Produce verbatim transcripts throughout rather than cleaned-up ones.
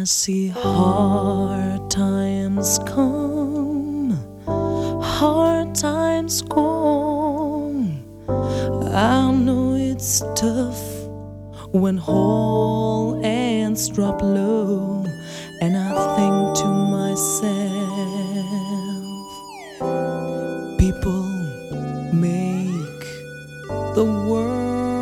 see hard times come, hard times go. I know it's tough when whole ends drop low, and I think to myself, people make the world.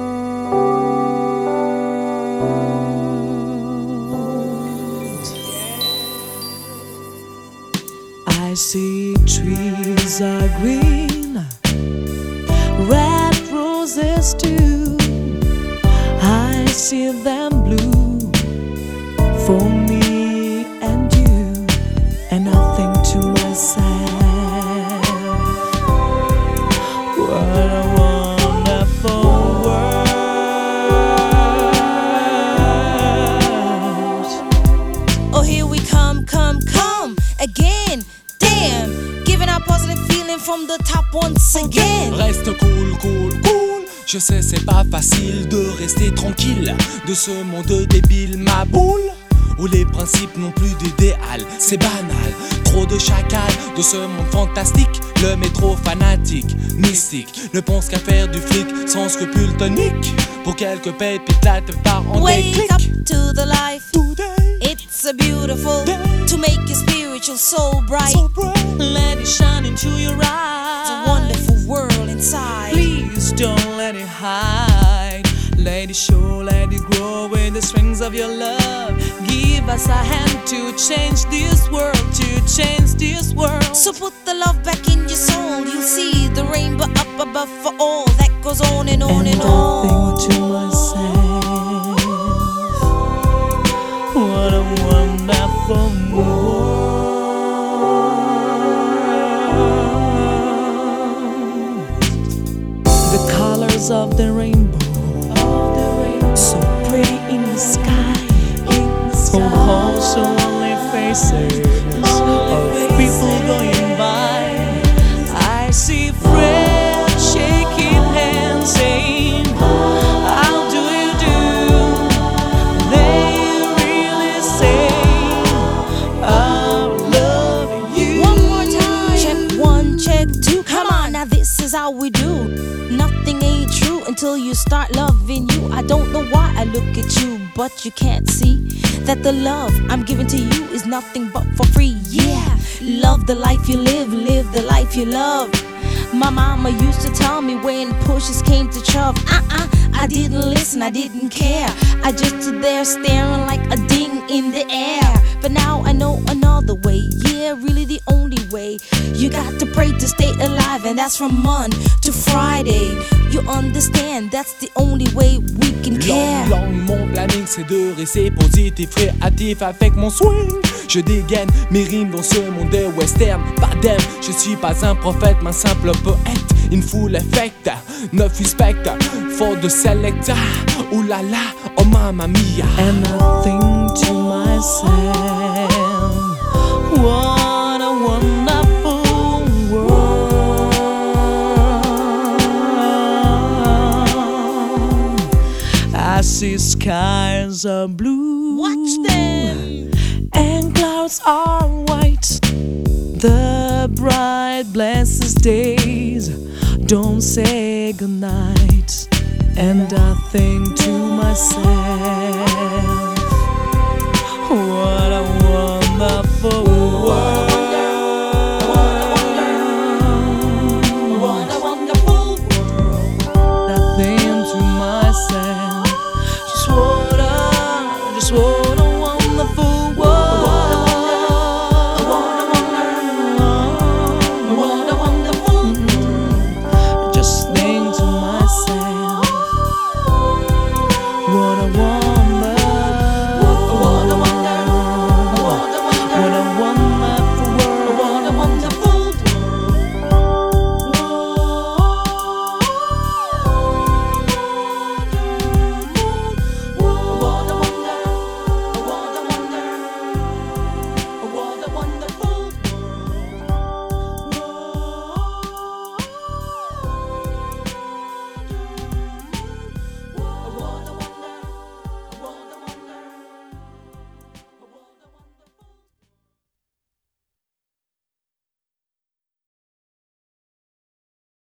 I see trees are green, red roses too. I see them blue for me and you, and I think to myself, what a wonderful world. Oh, here we come, come, come again. Damn, giving out positive feeling from the top once again. Reste cool, cool, cool. Je sais c'est pas facile de rester tranquille de ce monde débile, ma boule, où les principes n'ont plus d'idéal. C'est banal, trop de chacal de ce monde fantastique. Le métro fanatique, mystique, ne pense qu'à faire du flic sans scrupule tonique. Pour quelques pépites là te part en déclic. Wake up to the life. Today, It's a beautiful day, to make your spiritual soul bright. so bright. Let it shine into your It's a eyes. wonderful world inside. Please don't let it hide. Let it show, let it grow with the strings of your love. Give us a hand to change this world, to change this world. So put the love back in your soul. You'll see the rainbow up above for all. That goes on and on and, and on. I think to myself, what a wonderful world. The colors of the rainbow, so pretty in the sky, so also only faces of people going by. I see friends shaking hands, saying, how do you do? They really say, I love you. One more time. Check one, check two. Come on, now this is how we do. Nothing ain't true until you start loving you. I don't know why I look at you, but you can't see that the love I'm giving to you is nothing but for free. Yeah, love the life you live, live the life you love. My mama used to tell me when pushes came to shove, uh-uh, I didn't listen, I didn't care. I just stood there staring like a ding in the air. But now I know another way, yeah, really the only way. You got to pray to stay alive, and that's from Monday to Friday. You understand, that's the only way we can care. Long, long, mon planning c'est de rester positif, créatif avec mon swing. Je dégaine mes rimes dans ce monde de western. Pas d'aime, je suis pas un prophète, mais un simple poète. In full effect, neuf respect, for the selector. Ooh la la, oh mamma mia. And I think to myself, what a wonderful world. I see skies are blue, Watch them. and clouds are white. The bright blessed days don't say goodnight. And I think to myself,